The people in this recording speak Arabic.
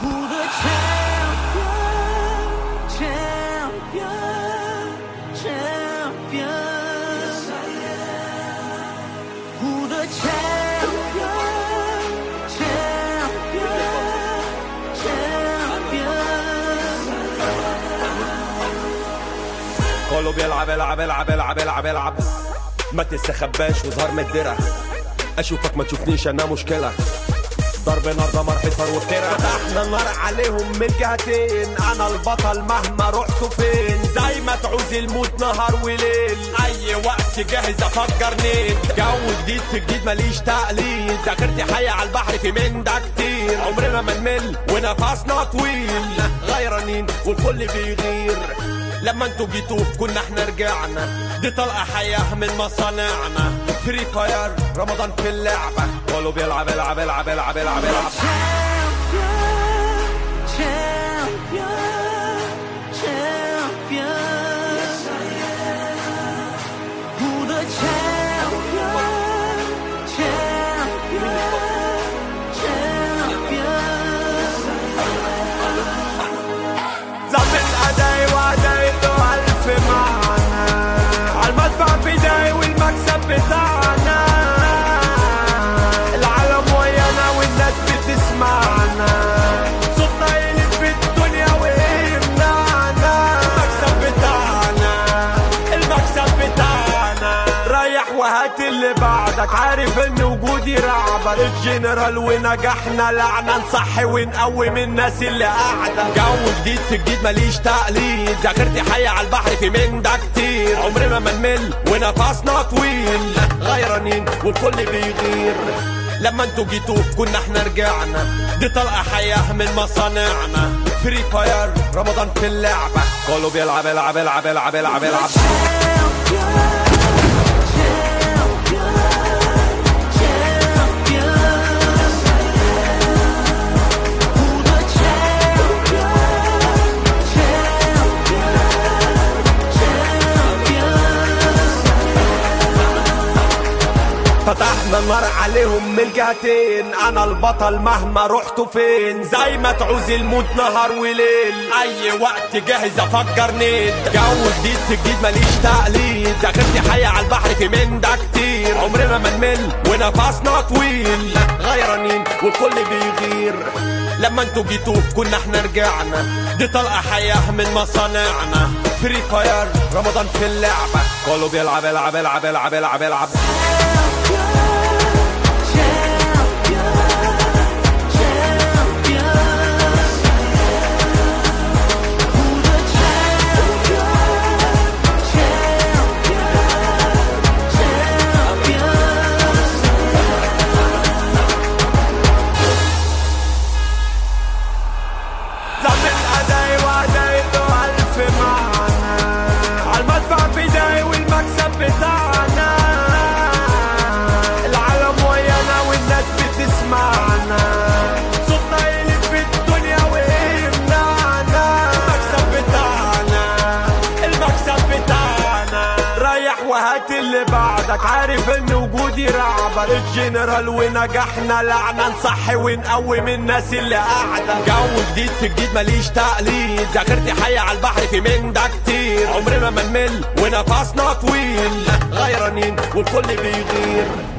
كله بيلعب العب العب العب العب العب، ما تستخباش وظهر من الدرع، اشوفك ما تشوفنيش انا مشكله، ضرب نار دمر حصار وبترع، فتحنا النار عليهم من جهتين، انا البطل مهما رحتوا فين، زي ما تعوز الموت نهار وليل، اي وقت جاهز افجر نيد، جو جديد في جديد ماليش تقليد، ذاكرتي حية على البحر في من ده كتير، عمرنا ما نمل ونفسنا طويل، غيرانين والكل بيغير، لما انتوا جيتوا كنا احنا رجعنا، دي طلقة حياة من مصانعنا، فري فاير رمضان في اللعبة، كله بيلعب العب العب العب العب العب. ظابط أداي وأدايته ألف معنا، عالمدفع بداي والمكسب بتاعنا، العالم ويانا والناس بتسمعنا، صوتنا يلف في الدنيا ويمنعنا، المكسب بتاعنا المكسب بتاعنا، ريح وهات اللي بعدك، عارف ان وجودي رعبك، الجنرال ونجحنا لعنة، نصحي ونقوم الناس اللي قاعدة، جو جديد في جديد ماليش تقليد، ذاكرتي حية على البحر في من ده كتير، عمرنا ما نمل ونفسنا طويل، غيرانين والكل بيغير، لما انتوا جيتوا كنا احنا رجعنا، دي طلقة حياة من مصانعنا، فري فاير رمضان في اللعبة، كله بيلعب العب العب العب العب العب. فتحنا النار عليهم من جهتين، انا البطل مهما رحتوا فين، زي ما تعوز الموت نهار وليل، اي وقت جاهز افجر نيد، جو جديد في جديد ماليش تقليد، ذاكرتي حية على البحر في من ده كتير، عمرنا ما نمل ونفسنا طويل، غيرانين والكل بيغير، لما انتوا جيتوا كنا احنا رجعنا، دي طلقة حياة من مصانعنا، فري فاير رمضان في اللعبة، كله بيلعب العب العب العب العب العب. بتاعنا العالم ويانا والناس بتسمعنا، صوتنا يلف في الدنيا ويمنعنا، المكسب بتاعنا المكسب بتاعنا، ريح وهات اللي بعدك، عارف ان وجودي رعبك، الجنرال ونجحنا لعنة، نصحي ونقوم الناس اللي قاعدة، جو جديد في جديد ماليش تقليد، ذاكرتي حية على البحر في من ده كتير، عمرنا ما نمل ونفسنا طويل، غيرانين والكل بيغير.